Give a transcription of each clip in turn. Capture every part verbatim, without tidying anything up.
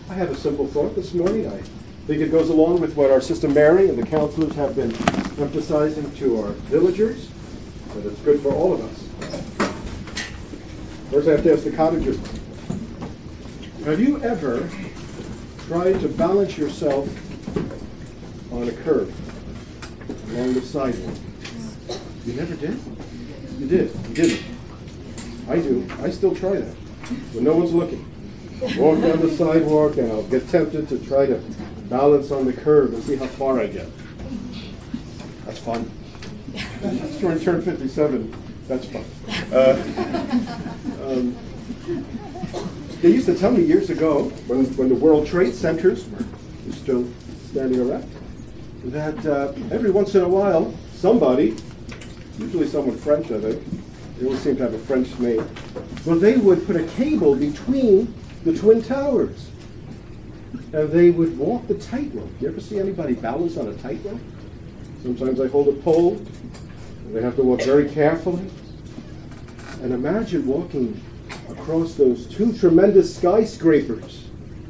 I have a simple thought this morning. I think it goes along with what our Sister Mary and the counselors have been emphasizing to our villagers, that it's good for all of us. First, I have to ask the cottagers, have you ever tried to balance yourself on a curb along the sidewalk? You never did? You did. You didn't. I do. I still try that when no one's looking. Walk down the sidewalk and I'll get tempted to try to balance on the curb and see how far I get. That's fun. When I turn fifty-seven, that's fun. Uh, um, they used to tell me years ago, when, when the World Trade Centers were still standing erect, that uh, every once in a while, somebody, usually someone French, I think, they always seem to have a French name, well, they would put a cable between the Twin Towers, and they would walk the tightrope. You ever see anybody balance on a tightrope? Sometimes I hold a pole, and they have to walk very carefully. And imagine walking across those two tremendous skyscrapers.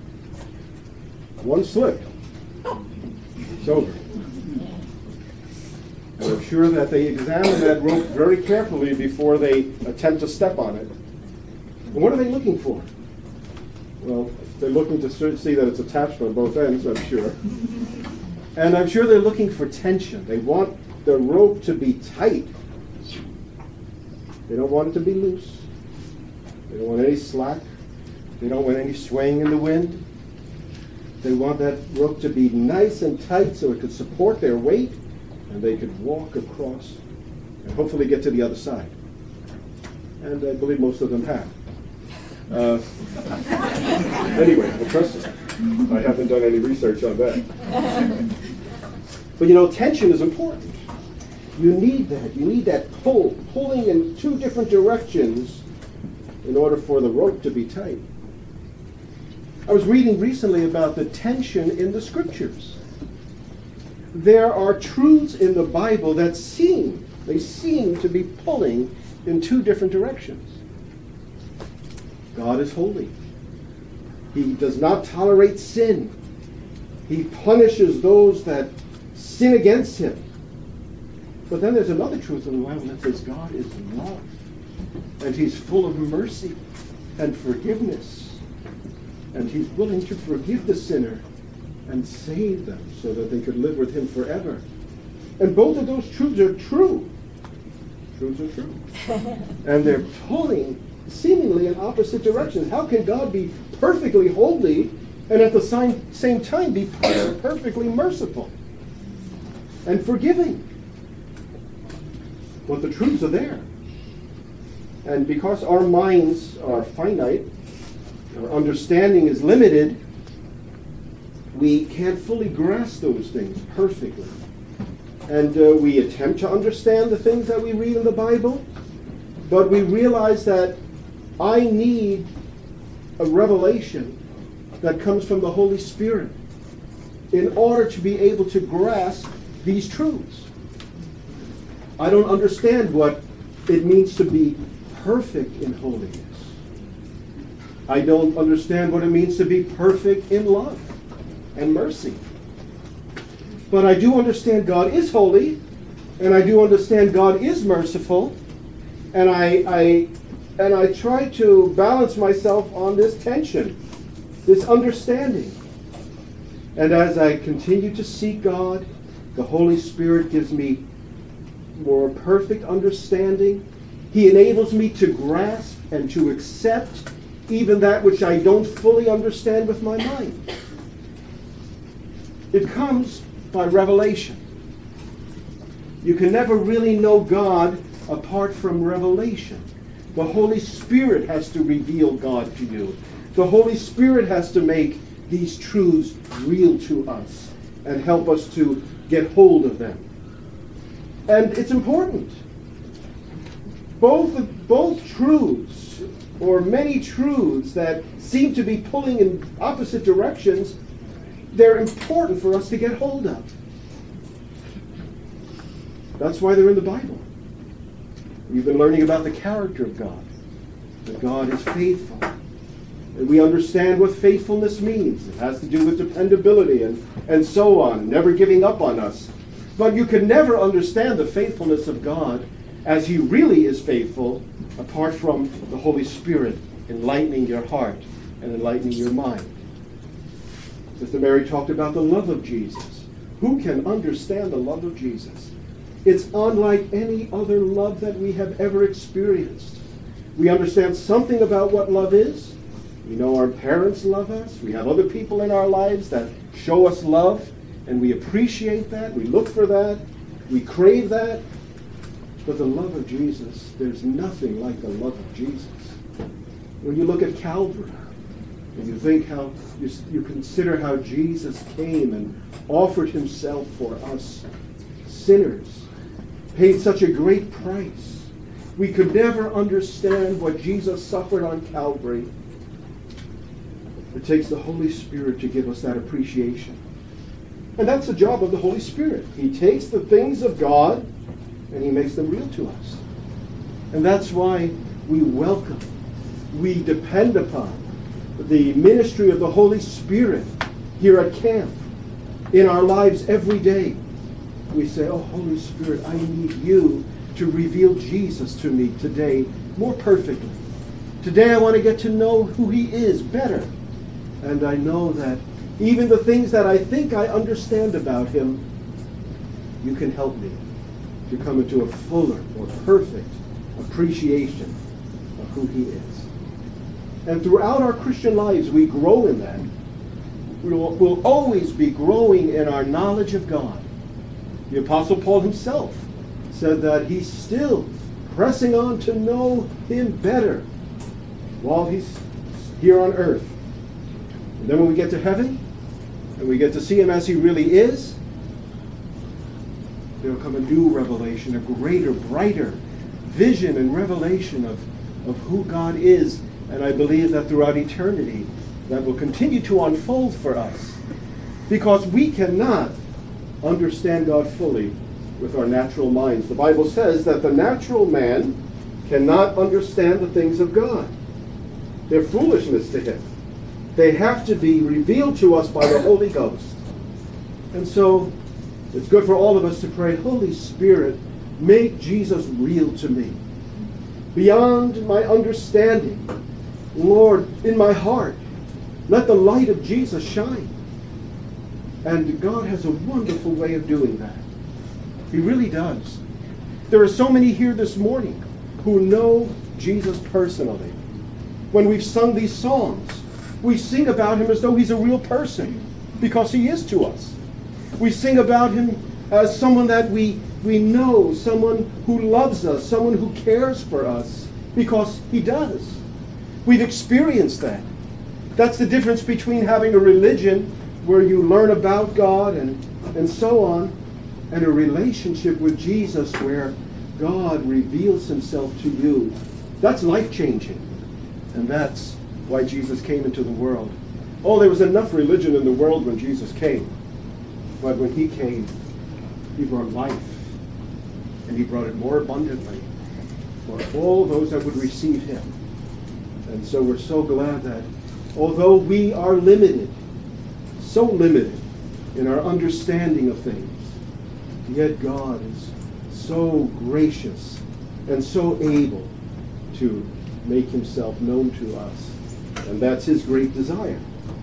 One slip, it's over. And I'm sure that they examine that rope very carefully before they attempt to step on it. And what are they looking for? Well, they're looking to see that it's attached on both ends, I'm sure. And I'm sure they're looking for tension. They want the rope to be tight. They don't want it to be loose. They don't want any slack. They don't want any swaying in the wind. They want that rope to be nice and tight so it could support their weight and they could walk across and hopefully get to the other side. And I believe most of them have. Uh, anyway, I trust it. I haven't done any research on that. But you know, tension is important. You need that. You need that pull, pulling in two different directions in order for the rope to be tight. I was reading recently about the tension in the scriptures. There are truths in the Bible that seem, they seem to be pulling in two different directions. God is holy. He does not tolerate sin. He punishes those that sin against him. But then there's another truth in the Bible that says God is love. And he's full of mercy and forgiveness. And he's willing to forgive the sinner and save them so that they could live with him forever. And both of those truths are true. Truths are true. And they're pulling seemingly in opposite directions. How can God be perfectly holy and at the same, same time be perfectly merciful and forgiving? But the truths are there. And because our minds are finite, our understanding is limited, we can't fully grasp those things perfectly. And uh, we attempt to understand the things that we read in the Bible, but we realize that I need a revelation that comes from the Holy Spirit in order to be able to grasp these truths. I don't understand what it means to be perfect in holiness. I don't understand what it means to be perfect in love and mercy. But I do understand God is holy, and I do understand God is merciful, and I, I and I try to balance myself on this tension, this understanding. And as I continue to seek God, the Holy Spirit gives me more perfect understanding. He enables me to grasp and to accept even that which I don't fully understand with my mind. It comes by revelation. You can never really know God apart from revelation. The Holy Spirit has to reveal God to you. The Holy Spirit has to make these truths real to us and help us to get hold of them. And it's important. Both, both truths, or many truths that seem to be pulling in opposite directions, they're important for us to get hold of. That's why they're in the Bible. We've been learning about the character of God. That God is faithful. And we understand what faithfulness means. It has to do with dependability and, and so on, never giving up on us. But you can never understand the faithfulness of God as He really is faithful apart from the Holy Spirit enlightening your heart and enlightening your mind. Sister Mary talked about the love of Jesus. Who can understand the love of Jesus? It's unlike any other love that we have ever experienced. We understand something about what love is. We know our parents love us. We have other people in our lives that show us love, and we appreciate that. We look for that. We crave that. But the love of Jesus, there's nothing like the love of Jesus. When you look at Calvary, and you think how, you, you consider how Jesus came and offered himself for us sinners, paid such a great price. We could never understand what Jesus suffered on Calvary. It takes the Holy Spirit to give us that appreciation. And that's the job of the Holy Spirit. He takes the things of God and he makes them real to us. And that's why we welcome, we depend upon the ministry of the Holy Spirit here at camp, in our lives every day. We say, oh, Holy Spirit, I need you to reveal Jesus to me today more perfectly. Today I want to get to know who he is better. And I know that even the things that I think I understand about him, you can help me to come into a fuller, more perfect appreciation of who he is. And throughout our Christian lives, we grow in that. We will, we'll always be growing in our knowledge of God. The Apostle Paul himself said that he's still pressing on to know him better while he's here on earth. And then when we get to heaven, and we get to see him as he really is, there will come a new revelation, a greater, brighter vision and revelation of, of who God is. And I believe that throughout eternity, that will continue to unfold for us. Because we cannot understand God fully with our natural minds. The Bible says that the natural man cannot understand the things of God. They're foolishness to him. They have to be revealed to us by the Holy Ghost. And so it's good for all of us to pray, Holy Spirit, make Jesus real to me. Beyond my understanding, Lord, in my heart, let the light of Jesus shine. And God has a wonderful way of doing that. He really does. There are so many here this morning who know Jesus personally. When we've sung these songs, we sing about him as though he's a real person, because he is to us. We sing about him as someone that we, we know, someone who loves us, someone who cares for us, because he does. We've experienced that. That's the difference between having a religion where you learn about God and, and so on, and a relationship with Jesus where God reveals himself to you. That's life-changing. And that's why Jesus came into the world. Oh, there was enough religion in the world when Jesus came. But when he came, he brought life. And he brought it more abundantly for all those that would receive him. And so we're so glad that although we are limited, so limited in our understanding of things, yet God is so gracious and so able to make himself known to us. And that's his great desire.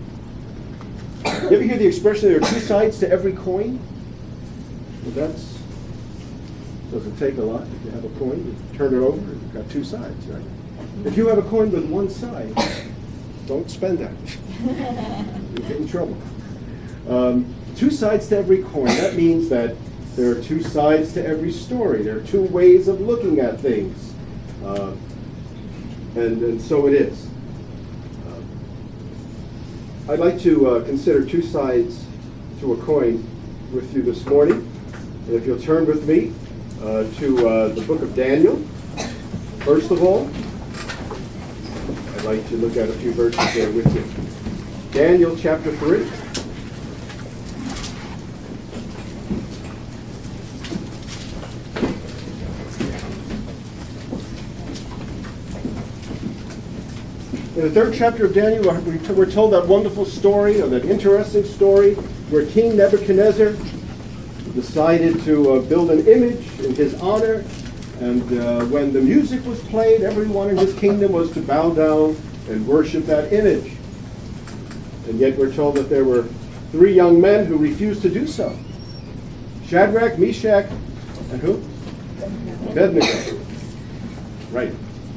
You ever hear the expression, there are two sides to every coin? Well, that's doesn't take a lot. If you have a coin, you turn it over, you've got two sides, right? If you have a coin with one side, don't spend that. You'll get in trouble. Um, two sides to every coin. That means that there are two sides to every story. There are two ways of looking at things. Uh, and, and so it is. Uh, I'd like to uh, consider two sides to a coin with you this morning. And if you'll turn with me uh, to uh, the book of Daniel. First of all, I'd like to look at a few verses there with you. Daniel chapter three. In the third chapter of Daniel, we're told that wonderful story, or that interesting story, where King Nebuchadnezzar decided to uh, build an image in his honor, and uh, when the music was played, everyone in his kingdom was to bow down and worship that image. And yet we're told that there were three young men who refused to do so. Shadrach, Meshach, and who? Abednego. Right.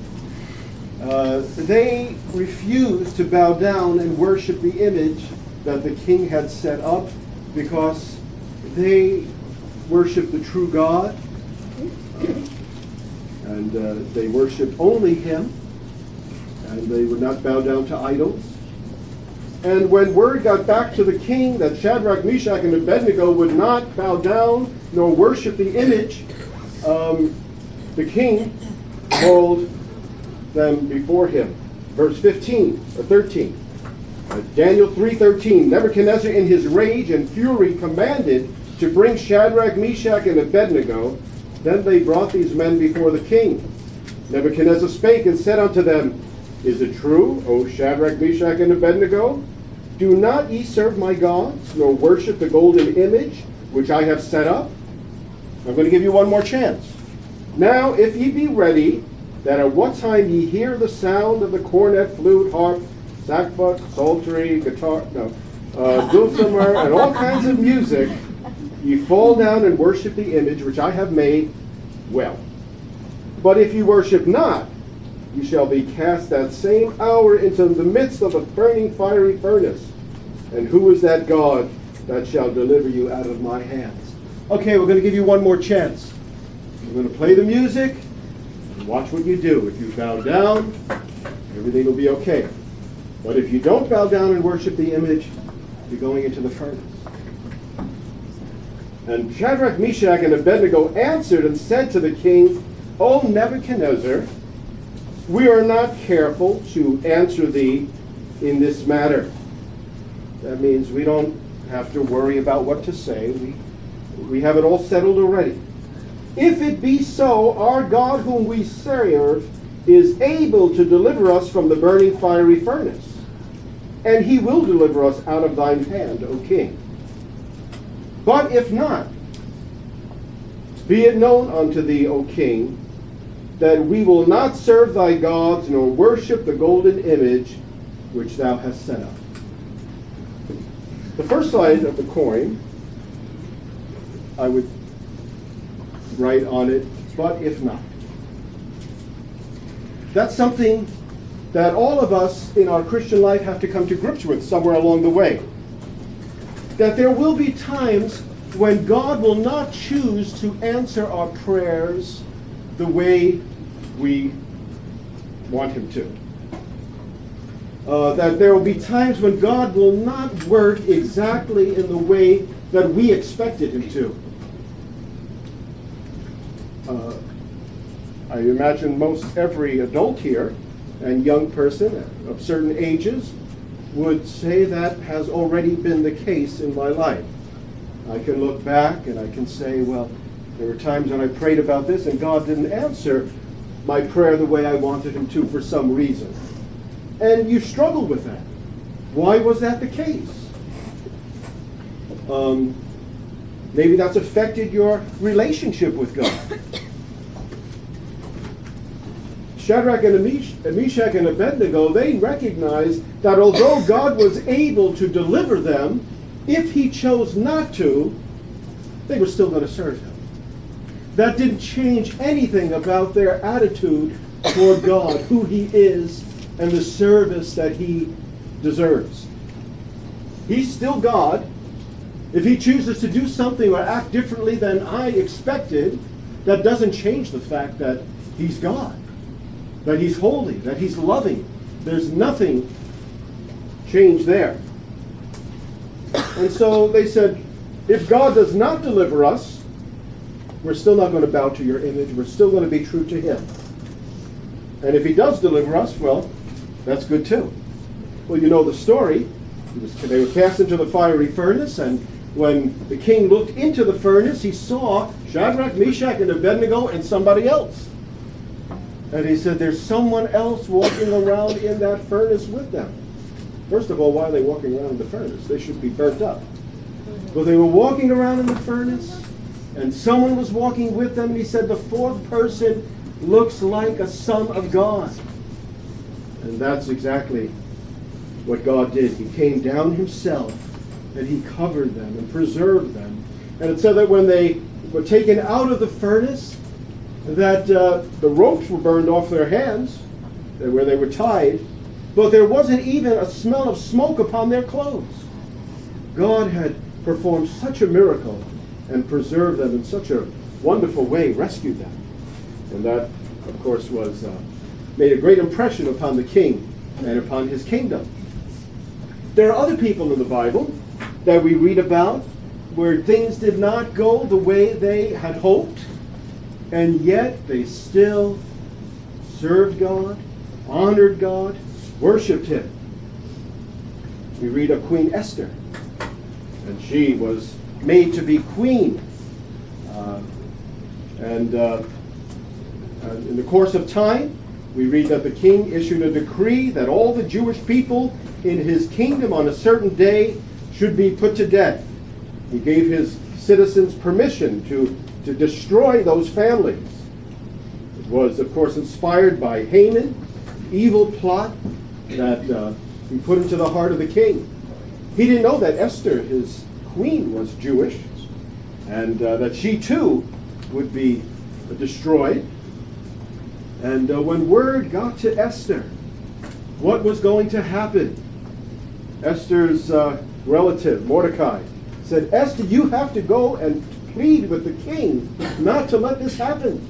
Uh, they refused to bow down and worship the image that the king had set up because they worshiped the true God. Uh, and uh, they worshiped only him. And they would not bow down to idols. And when word got back to the king that Shadrach, Meshach, and Abednego would not bow down nor worship the image, um, the king called them before him. Verse fifteen or thirteen. Uh, Daniel three thirteen. Nebuchadnezzar in his rage and fury commanded to bring Shadrach, Meshach, and Abednego. Then they brought these men before the king. Nebuchadnezzar spake and said unto them, Is it true, O Shadrach, Meshach, and Abednego? Do not ye serve my gods, nor worship the golden image which I have set up? I'm going to give you one more chance. Now, if ye be ready, that at what time ye hear the sound of the cornet, flute, harp, sackbut, psaltery, guitar, no, uh, dulcimer, and all kinds of music, ye fall down and worship the image which I have made, well. But if ye worship not, you shall be cast that same hour into the midst of a burning fiery furnace. And who is that God that shall deliver you out of my hands? Okay, we're going to give you one more chance. We're going to play the music and watch what you do. If you bow down, everything will be okay. But if you don't bow down and worship the image, you're going into the furnace. And Shadrach, Meshach, and Abednego answered and said to the king, O Nebuchadnezzar, we are not careful to answer thee in this matter. That means we don't have to worry about what to say. We, we have it all settled already. If it be so, our God whom we serve is able to deliver us from the burning fiery furnace, and he will deliver us out of thine hand, O king. But if not, be it known unto thee, O king, that we will not serve thy gods, nor worship the golden image which thou hast set up. The first side of the coin, I would write on it, but if not. That's something that all of us in our Christian life have to come to grips with somewhere along the way. That there will be times when God will not choose to answer our prayers the way we want him to. Uh, that there will be times when God will not work exactly in the way that we expected him to. Uh, I imagine most every adult here and young person of certain ages would say that has already been the case in my life. I can look back and I can say, well, there were times when I prayed about this and God didn't answer my prayer the way I wanted him to for some reason. And you struggle with that. Why was that the case? Um, maybe that's affected your relationship with God. Shadrach and Meshach and Abednego, they recognized that although God was able to deliver them, if he chose not to, they were still going to serve him. That didn't change anything about their attitude toward God, who he is, and the service that he deserves. He's still God. If he chooses to do something or act differently than I expected, that doesn't change the fact that he's God, that he's holy, that he's loving. There's nothing changed there. And so they said, if God does not deliver us, we're still not going to bow to your image. We're still going to be true to him. And if he does deliver us, well, that's good too. Well, you know the story. They were cast into the fiery furnace, and when the king looked into the furnace, he saw Shadrach, Meshach, and Abednego and somebody else. And he said, there's someone else walking around in that furnace with them. First of all, why are they walking around in the furnace? They should be burnt up. But they were walking around in the furnace, and someone was walking with them, and he said, the fourth person looks like a son of God. And that's exactly what God did. He came down himself, and he covered them and preserved them. And it said that when they were taken out of the furnace, that uh, the ropes were burned off their hands, where they were tied, but there wasn't even a smell of smoke upon their clothes. God had performed such a miracle and preserved them in such a wonderful way, rescued them. And that, of course, was uh, made a great impression upon the king and upon his kingdom. There are other people in the Bible that we read about where things did not go the way they had hoped, and yet they still served God, honored God, worshipped him. We read of Queen Esther, and she was made to be queen. Uh, and uh, in the course of time, we read that the king issued a decree that all the Jewish people in his kingdom on a certain day should be put to death. He gave his citizens permission to, to destroy those families. It was, of course, inspired by Haman, evil plot that uh, he put into the heart of the king. He didn't know that Esther, his queen, was Jewish, and uh, that she too would be destroyed. And uh, when word got to Esther what was going to happen, Esther's uh, relative, Mordecai, said, Esther, you have to go and plead with the king not to let this happen.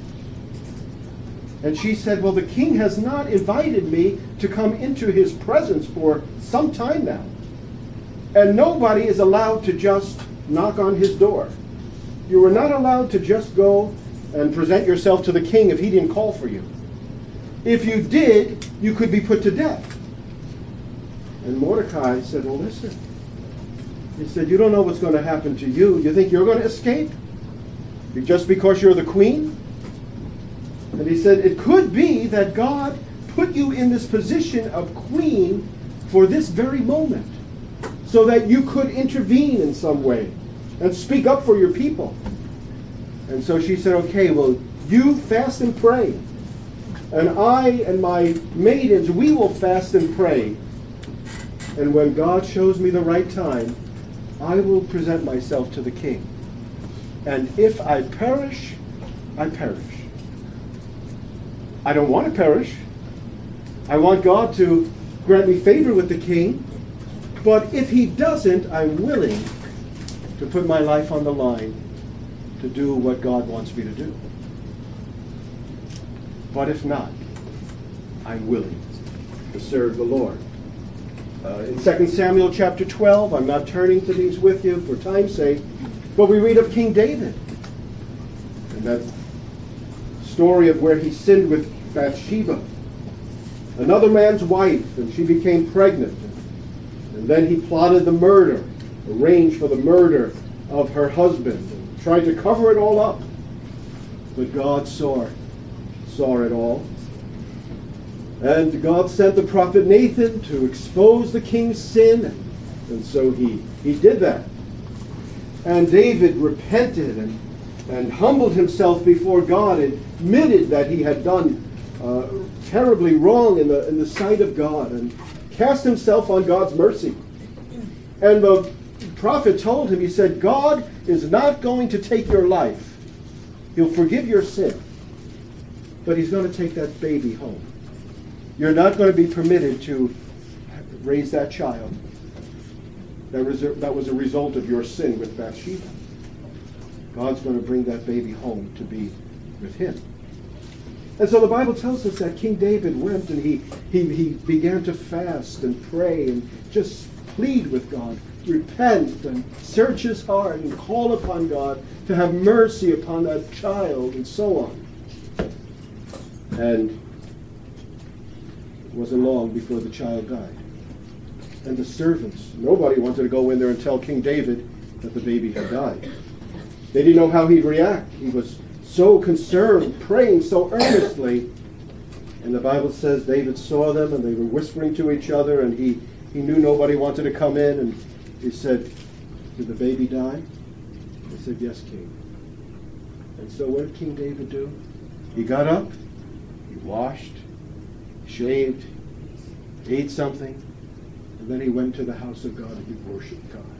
And she said, well, the king has not invited me to come into his presence for some time now. And nobody is allowed to just knock on his door. You were not allowed to just go and present yourself to the king if he didn't call for you. If you did, you could be put to death. And Mordecai said, well, listen. He said, you don't know what's going to happen to you. You think you're going to escape? Just because you're the queen? And he said, it could be that God put you in this position of queen for this very moment, so that you could intervene in some way and speak up for your people. And so she said, okay, well, you fast and pray. And I and my maidens, we will fast and pray. And when God shows me the right time, I will present myself to the king. And if I perish, I perish. I don't want to perish. I want God to grant me favor with the king. But if he doesn't, I'm willing to put my life on the line to do what God wants me to do. But if not, I'm willing to serve the Lord. Uh, in Second Samuel chapter twelve, I'm not turning to these with you for time's sake, but we read of King David. And that story of where he sinned with Bathsheba, another man's wife, and she became pregnant. And then he plotted the murder, arranged for the murder of her husband, and tried to cover it all up. But God saw, saw it all. And God sent the prophet Nathan to expose the king's sin. And so he, he did that. And David repented and, and humbled himself before God, and admitted that he had done uh, terribly wrong in the, in the sight of God, and cast himself on God's mercy. And the prophet told him, he said, God is not going to take your life. He'll forgive your sin. But he's going to take that baby home. You're not going to be permitted to raise that child. That was a, that was a result of your sin with Bathsheba. God's going to bring that baby home to be with him. And so the Bible tells us that King David went and he, he, he began to fast and pray and just plead with God, repent and search his heart and call upon God to have mercy upon that child and so on. And it wasn't long before the child died. And the servants, nobody wanted to go in there and tell King David that the baby had died. They didn't know how he'd react. He was so concerned, praying so earnestly. And the Bible says David saw them and they were whispering to each other, and he, he knew nobody wanted to come in, and he said, "Did the baby die?" They said, "Yes, King." And so what did King David do? He got up, he washed, shaved, ate something, and then he went to the house of God and he worshiped God.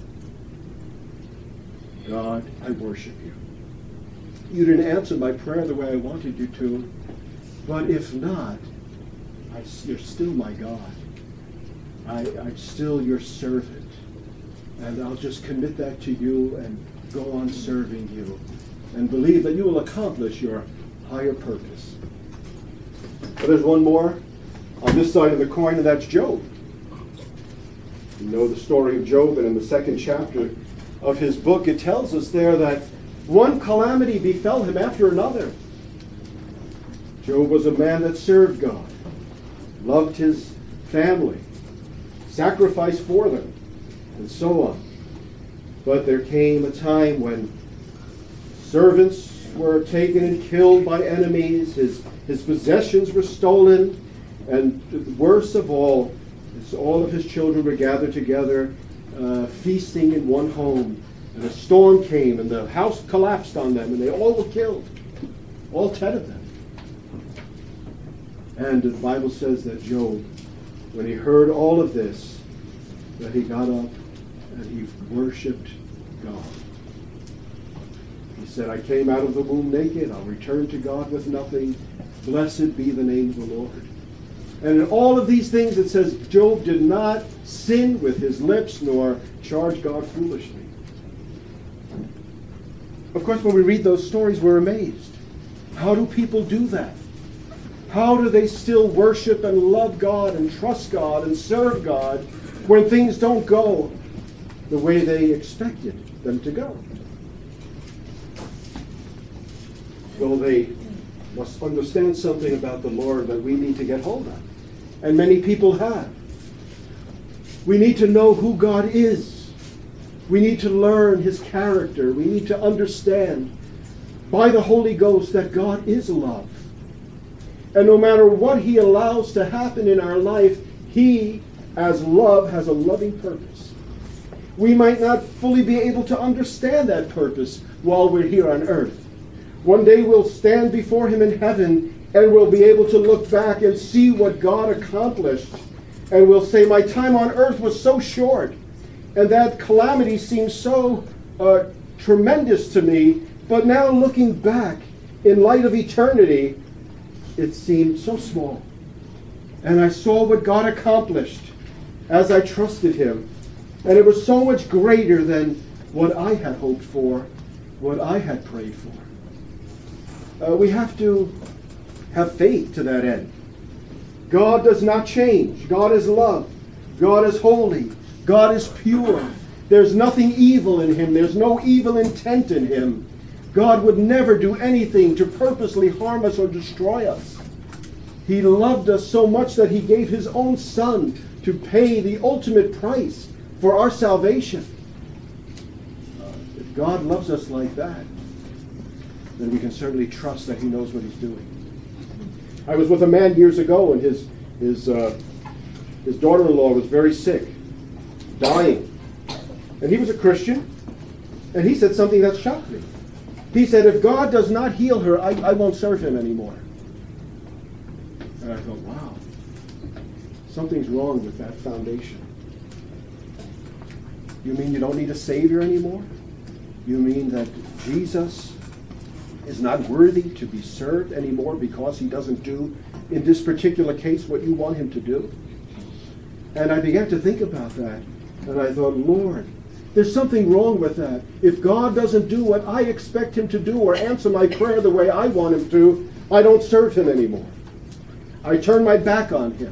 God, I worship you. You didn't answer my prayer the way I wanted you to, but if not, I, you're still my God. I, I'm still your servant. And I'll just commit that to you and go on serving you and believe that you will accomplish your higher purpose. But there's one more on this side of the coin, and that's Job. You know the story of Job, and in the second chapter of his book, it tells us there that one calamity befell him after another. Job was a man that served God, loved his family, sacrificed for them, and so on. But there came a time when servants were taken and killed by enemies, his, his possessions were stolen, and worst of all, as all of his children were gathered together, uh, feasting in one home, and a storm came, and the house collapsed on them, and they all were killed, all ten of them. And the Bible says that Job, when he heard all of this, that he got up and he worshipped God. He said, "I came out of the womb naked. I'll return to God with nothing. Blessed be the name of the Lord." And in all of these things, it says Job did not sin with his lips nor charge God foolishly. Of course, when we read those stories, we're amazed. How do people do that? How do they still worship and love God and trust God and serve God when things don't go the way they expected them to go? Well, they must understand something about the Lord that we need to get hold of. And many people have. We need to know who God is. We need to learn his character. We need to understand by the Holy Ghost that God is love. And no matter what he allows to happen in our life, he, as love, has a loving purpose. We might not fully be able to understand that purpose while we're here on earth. One day we'll stand before him in heaven and we'll be able to look back and see what God accomplished. And we'll say, my time on earth was so short, and that calamity seems so uh, tremendous to me, but now looking back in light of eternity, it seemed so small. And I saw what God accomplished as I trusted him. And it was so much greater than what I had hoped for, what I had prayed for. Uh, we have to have faith to that end. God does not change. God is love. God is holy. God is pure. There's nothing evil in him. There's no evil intent in him. God would never do anything to purposely harm us or destroy us. He loved us so much that he gave his own Son to pay the ultimate price for our salvation. Uh, if God loves us like that, then we can certainly trust that he knows what he's doing. I was with a man years ago, and his his uh, his daughter-in-law was very sick, dying. And he was a Christian, and he said something that shocked me. He said, if God does not heal her, I, I won't serve him anymore. And I thought, wow, something's wrong with that foundation. You mean you don't need a Savior anymore? You mean that Jesus is not worthy to be served anymore because he doesn't do, in this particular case, what you want him to do? And I began to think about that, and I thought, Lord, there's something wrong with that. If God doesn't do what I expect him to do or answer my prayer the way I want him to, I don't serve him anymore. I turn my back on him.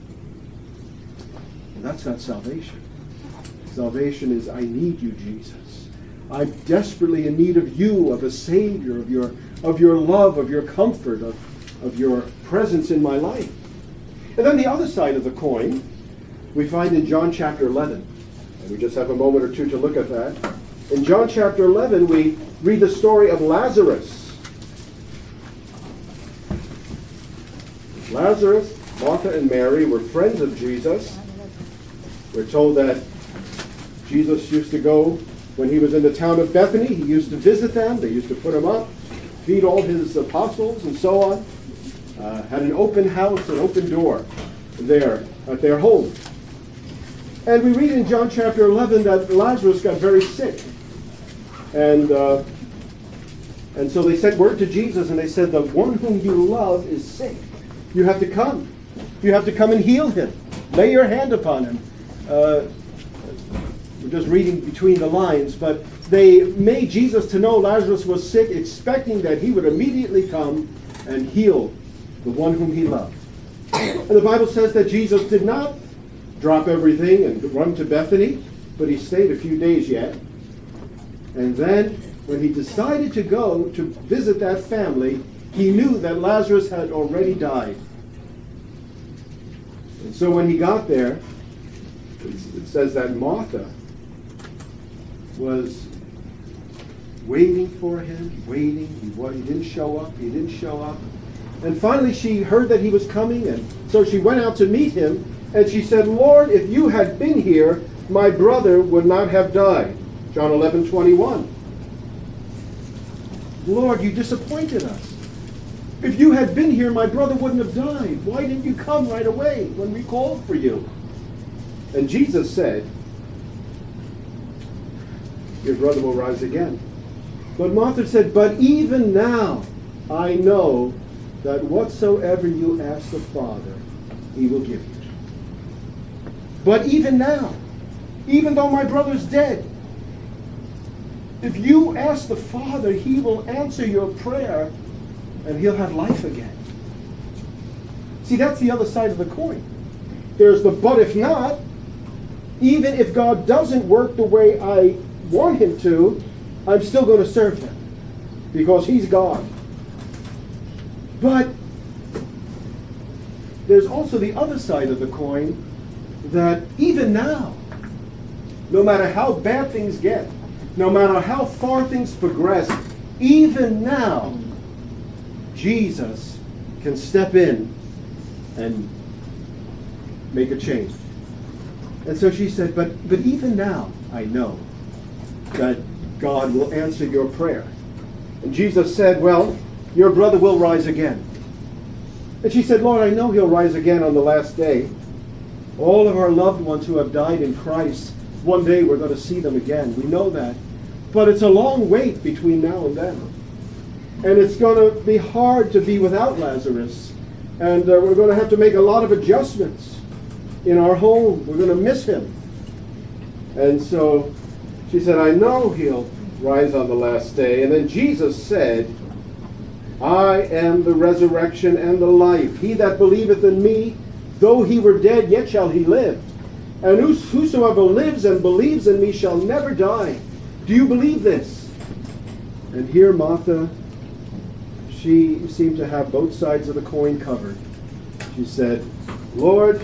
And that's not salvation. Salvation is, I need you, Jesus. I'm desperately in need of you, of a Savior, of your of your love, of your comfort, of, of your presence in my life. And then the other side of the coin, we find in John chapter eleven. And we just have a moment or two to look at that. In John chapter eleven, we read the story of Lazarus. Lazarus, Martha, and Mary were friends of Jesus. We're told that Jesus used to go, when he was in the town of Bethany, he used to visit them. They used to put him up, feed all his apostles, and so on. Uh, had an open house, an open door there at their home. And we read in John chapter eleven that Lazarus got very sick. And uh, and so they sent word to Jesus, and they said, the one whom you love is sick. You have to come. You have to come and heal him. Lay your hand upon him. Uh, we're just reading between the lines, but they made Jesus to know Lazarus was sick, expecting that he would immediately come and heal the one whom he loved. And the Bible says that Jesus did not drop everything and run to Bethany, but he stayed a few days yet. And then, when he decided to go to visit that family, he knew that Lazarus had already died. And so when he got there, it says that Martha was waiting for him, waiting. He, he didn't show up, he didn't show up. And finally she heard that he was coming, and so she went out to meet him, and she said, Lord, if you had been here, my brother would not have died. John eleven twenty-one. Lord, you disappointed us. If you had been here, my brother wouldn't have died. Why didn't you come right away when we called for you? And Jesus said, your brother will rise again. But Martha said, but even now I know that whatsoever you ask the Father, he will give you. But even now, even though my brother's dead, if you ask the Father, he will answer your prayer and he'll have life again. See, that's the other side of the coin. There's the but if not. Even if God doesn't work the way I want him to, I'm still going to serve him because he's God. But there's also the other side of the coin, that even now, no matter how bad things get, no matter how far things progress, even now, Jesus can step in and make a change. And so she said, but, but even now, I know that God will answer your prayer. And Jesus said, well, your brother will rise again. And she said, Lord, I know he'll rise again on the last day. All of our loved ones who have died in Christ, one day we're going to see them again. We know that. But it's a long wait between now and then. And it's going to be hard to be without Lazarus. And uh, we're going to have to make a lot of adjustments in our home. We're going to miss him. And so she said, I know he'll rise on the last day. And then Jesus said, I am the resurrection and the life. He that believeth in me, though he were dead, yet shall he live. And whosoever lives and believes in me shall never die. Do you believe this? And here Martha, she seemed to have both sides of the coin covered. She said, Lord,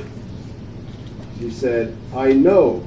she said, I know,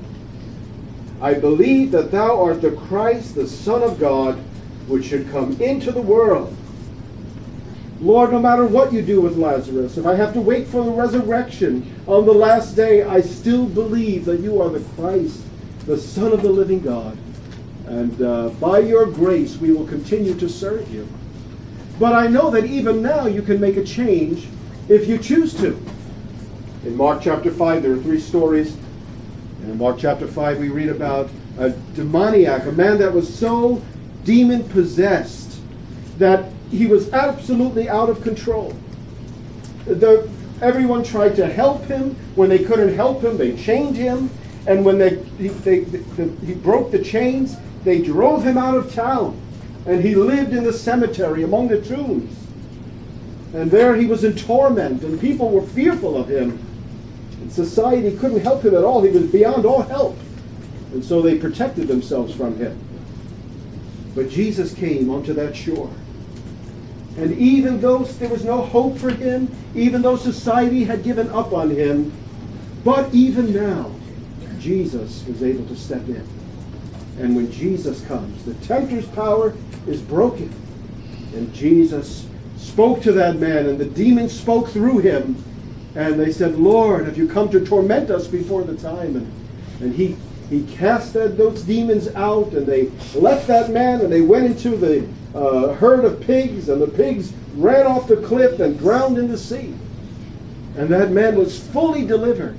I believe that thou art the Christ, the Son of God, which should come into the world. Lord, no matter what you do with Lazarus, if I have to wait for the resurrection on the last day, I still believe that you are the Christ, the Son of the living God. And uh, by your grace, we will continue to serve you. But I know that even now you can make a change if you choose to. In Mark chapter five, there are three stories. And in Mark chapter five, we read about a demoniac, a man that was so demon-possessed that he was absolutely out of control. The, everyone tried to help him. When they couldn't help him, they chained him. And when they, he, they, the, he broke the chains, they drove him out of town. And he lived in the cemetery among the tombs. And there he was in torment, and people were fearful of him. And society couldn't help him at all. He was beyond all help. And so they protected themselves from him. But Jesus came onto that shore. And even though there was no hope for him, even though society had given up on him, but even now, Jesus was able to step in. And when Jesus comes, the tempter's power is broken. And Jesus spoke to that man, and the demons spoke through him. And they said, Lord, have you come to torment us before the time? And, and he, he cast that, those demons out, and they left that man, and they went into the uh, herd of pigs, and the pigs ran off the cliff and drowned in the sea. And that man was fully delivered.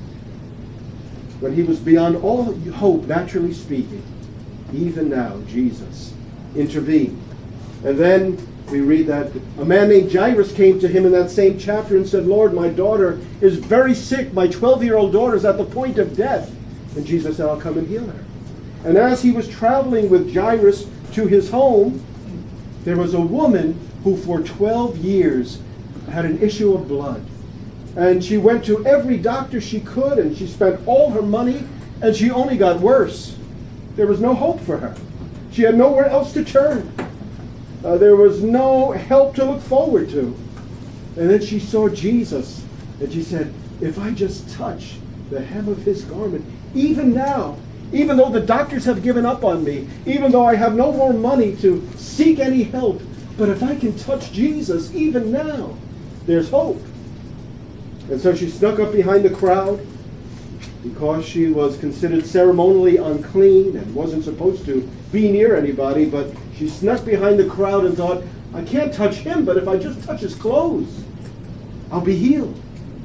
When he was beyond all hope, naturally speaking, even now, Jesus intervened. And then we read that a man named Jairus came to him in that same chapter and said, Lord, my daughter is very sick. My twelve-year-old daughter is at the point of death. And Jesus said, I'll come and heal her. And as he was traveling with Jairus to his home, there was a woman who for twelve years had an issue of blood. And she went to every doctor she could, and she spent all her money, and she only got worse. There was no hope for her. She had nowhere else to turn. Uh, there was no help to look forward to. And then she saw Jesus, and she said, if I just touch the hem of his garment, even now, even though the doctors have given up on me, even though I have no more money to seek any help, but if I can touch Jesus, even now, there's hope. And so she snuck up behind the crowd because she was considered ceremonially unclean and wasn't supposed to be near anybody, but she snuck behind the crowd and thought, I can't touch him, but if I just touch his clothes, I'll be healed.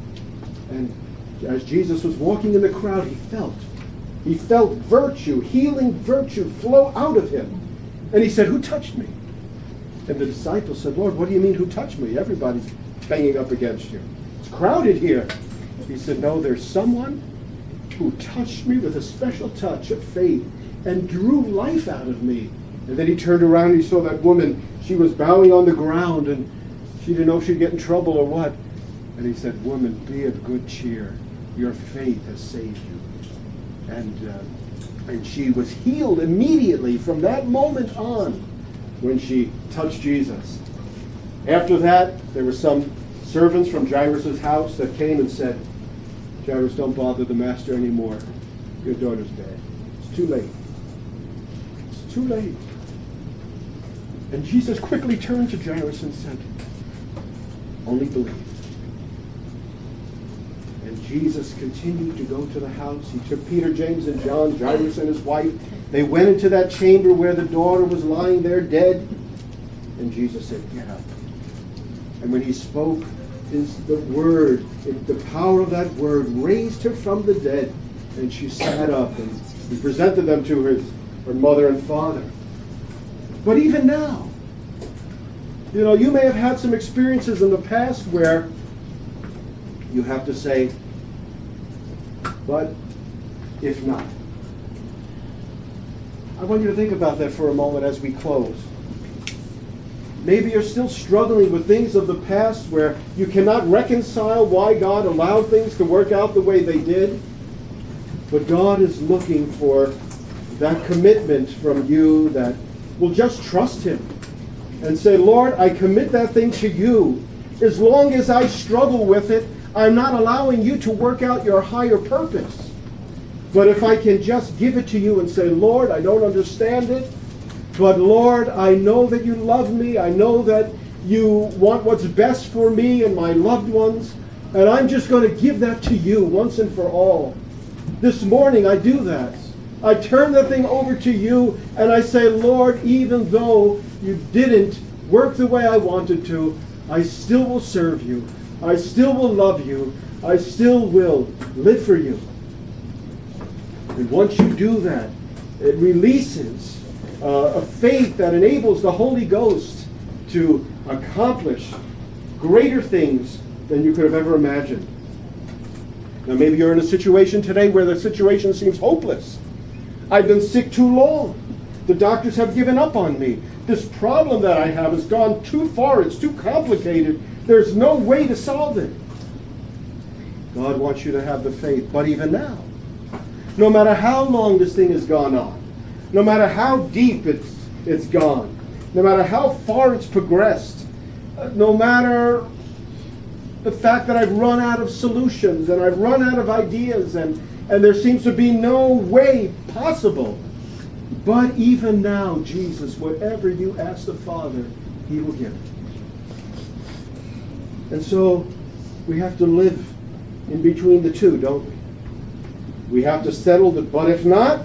And as Jesus was walking in the crowd, he felt, he felt virtue, healing virtue flow out of him. And he said, who touched me? And the disciples said, Lord, what do you mean, who touched me? Everybody's banging up against you. It's crowded here. He said, no, there's someone who touched me with a special touch of faith and drew life out of me. And then he turned around and he saw that woman. She was bowing on the ground, and she didn't know if she'd get in trouble or what. And he said, woman, be of good cheer. Your faith has saved you. And, uh, and she was healed immediately from that moment on when she touched Jesus. After that, there were some servants from Jairus' house that came and said, Jairus, don't bother the master anymore. Your daughter's dead. It's too late. It's too late. And Jesus quickly turned to Jairus and said, only believe. And Jesus continued to go to the house. He took Peter, James, and John, Jairus and his wife. They went into that chamber where the daughter was lying there dead. And Jesus said, get up. And when he spoke, is the word, it, the power of that word raised her from the dead. And she sat up, and he presented them to her, her mother and father. But even now, you know, you may have had some experiences in the past where you have to say, but if not. I want you to think about that for a moment as we close. Maybe you're still struggling with things of the past where you cannot reconcile why God allowed things to work out the way they did. But God is looking for that commitment from you that will just trust him and say, Lord, I commit that thing to you. As long as I struggle with it, I'm not allowing you to work out your higher purpose. But if I can just give it to you and say, Lord, I don't understand it, but Lord, I know that you love me. I know that you want what's best for me and my loved ones. And I'm just going to give that to you once and for all. This morning I do that. I turn the thing over to you and I say, Lord, even though you didn't work the way I wanted to, I still will serve you. I still will love you. I still will live for you. And once you do that, it releases uh, a faith that enables the Holy Ghost to accomplish greater things than you could have ever imagined. Now maybe you're in a situation today where the situation seems hopeless. I've been sick too long. The doctors have given up on me. This problem that I have has gone too far. It's too complicated. There's no way to solve it. God wants you to have the faith. But even now, no matter how long this thing has gone on, no matter how deep it's, it's gone, no matter how far it's progressed, no matter the fact that I've run out of solutions and I've run out of ideas and, and there seems to be no way possible. But even now, Jesus, whatever you ask the Father, he will give it. And so we have to live in between the two, don't we? We have to settle that, but if not,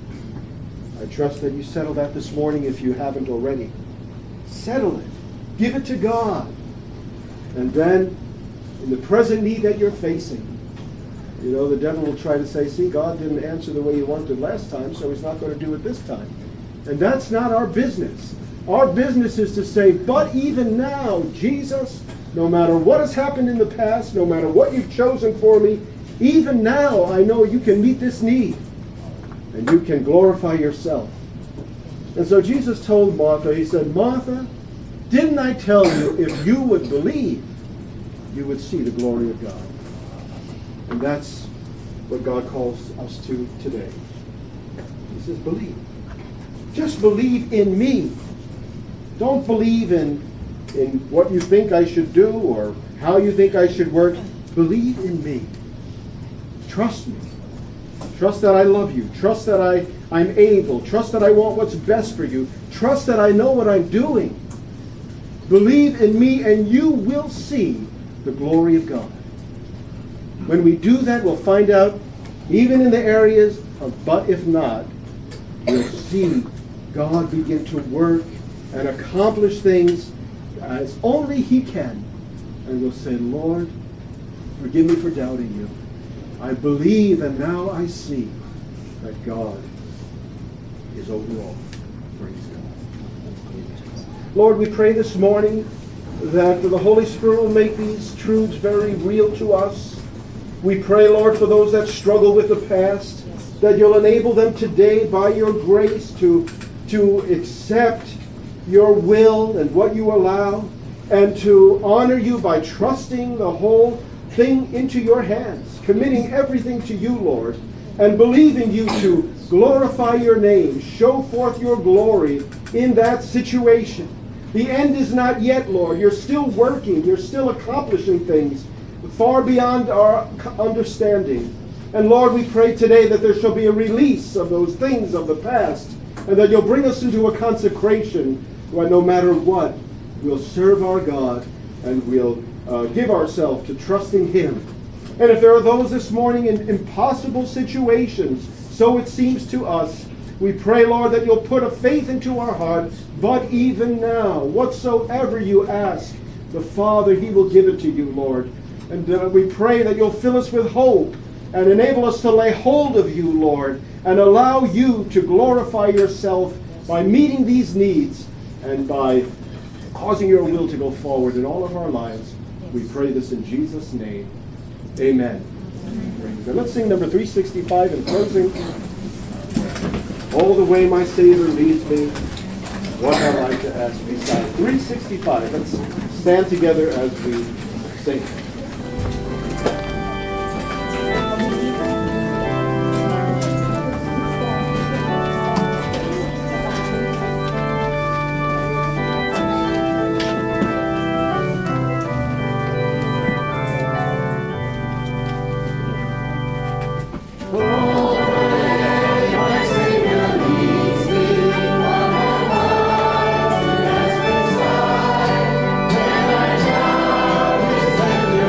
I trust that you settle that this morning if you haven't already. Settle it. Give it to God. And then, in the present need that you're facing, you know, the devil will try to say, see, God didn't answer the way you wanted last time, so he's not going to do it this time. And that's not our business. Our business is to say, but even now, Jesus, no matter what has happened in the past, no matter what you've chosen for me, even now I know you can meet this need. And you can glorify yourself. And so Jesus told Martha, he said, Martha, didn't I tell you if you would believe, you would see the glory of God? And that's what God calls us to today. He says, believe. Just believe in me. Don't believe in, in what you think I should do or how you think I should work. Believe in me. Trust me. Trust that I love you. Trust that I, I'm able. Trust that I want what's best for you. Trust that I know what I'm doing. Believe in me and you will see the glory of God. When we do that, we'll find out, even in the areas of but if not, we'll see God begin to work and accomplish things as only He can. And we'll say, Lord, forgive me for doubting you. I believe and now I see that God is over all. Praise God. Lord, we pray this morning that the Holy Spirit will make these truths very real to us. We pray, Lord, for those that struggle with the past, that you'll enable them today by your grace to, to accept your will and what you allow, and to honor you by trusting the whole thing into your hands, committing everything to you, Lord, and believing you to glorify your name, show forth your glory in that situation. The end is not yet, Lord. You're still working. You're still accomplishing things far beyond our understanding. And Lord, we pray today that there shall be a release of those things of the past, and that you'll bring us into a consecration where no matter what, we'll serve our God and we'll uh, give ourselves to trusting Him. And if there are those this morning in impossible situations, so it seems to us, we pray, Lord, that you'll put a faith into our heart, but even now, whatsoever you ask the Father, He will give it to you, Lord. And uh, we pray that you'll fill us with hope and enable us to lay hold of you, Lord, and allow you to glorify yourself by meeting these needs and by causing your will to go forward in all of our lives. We pray this in Jesus' name. Amen. Amen. Let's sing number three sixty-five in closing. All the way my Savior leads me, what have I to ask besides? three sixty-five. Let's stand together as we sing. Thank you.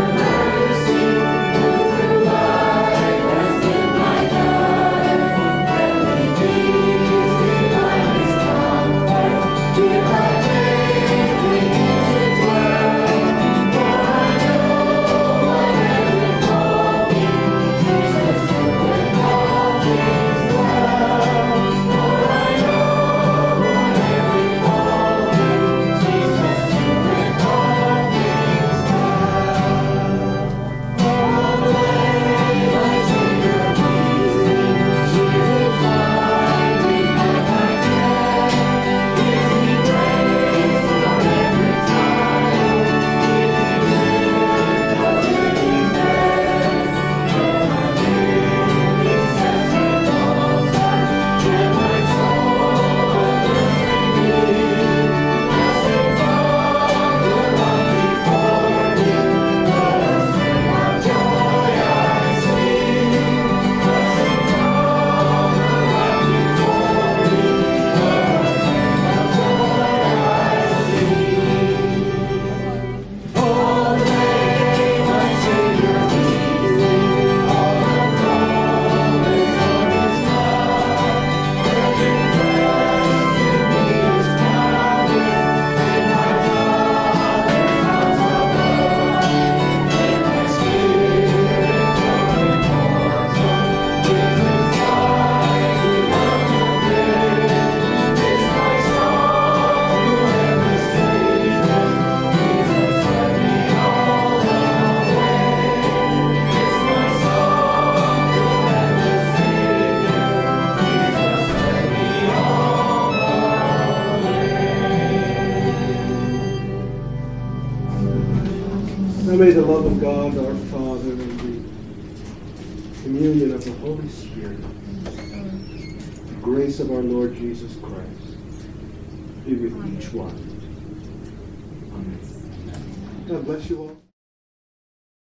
may the love of God, our Father, and the communion of the Holy Spirit, the grace of our Lord Jesus Christ, be with each one. Amen. God bless you all.